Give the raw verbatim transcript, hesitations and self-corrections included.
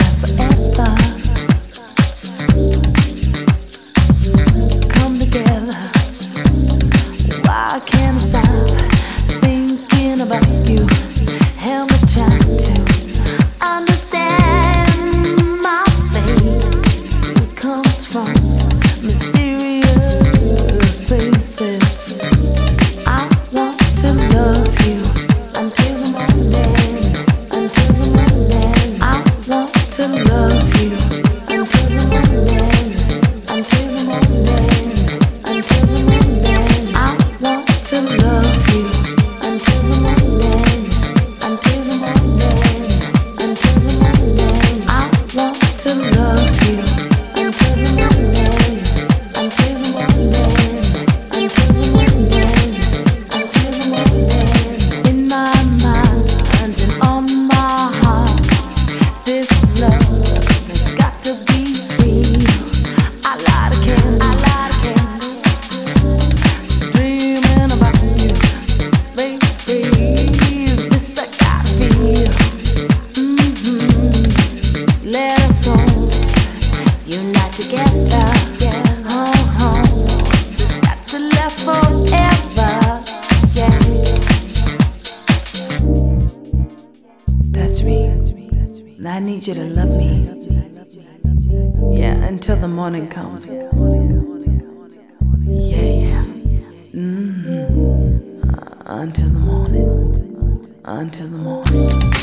last forever. Come together. Why can't I stop thinking about you? Help me try to understand my fate. It comes from mysterious places. I want to love you until the morning, until the morning. I want to love you until the morning, until the morning, until the morning. I want to love you until the morning, until the morning, until the morning. I want to love you until the morning, until the morning, until the morning, until the morning. In my mind and on my heart, this love has got to be free. I light a candle, I light a candle, dreaming about you, baby. This I gotta feel. Mm-hmm. Let us all unite together. Oh, oh. This got to last forever. Yeah. Touch me. I need you to love me. Yeah, until the morning comes. Yeah, yeah. Mm-hmm. Uh, until the morning. Until the morning.